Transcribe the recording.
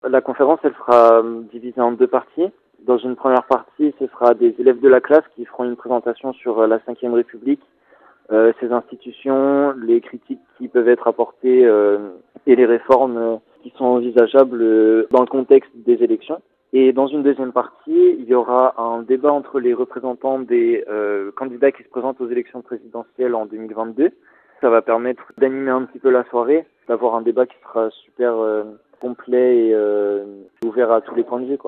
La conférence, elle sera divisée en deux parties. Dans une première partie, ce sera des élèves de la classe qui feront une présentation sur la Ve République, ses institutions, les critiques qui peuvent être apportées et les réformes qui sont envisageables dans le contexte des élections. Et dans une deuxième partie, il y aura un débat entre les représentants des candidats qui se présentent aux élections présidentielles en 2022. Ça va permettre d'animer un petit peu la soirée, d'avoir un débat qui sera super complet et ouvert à tous les points de vue, quoi.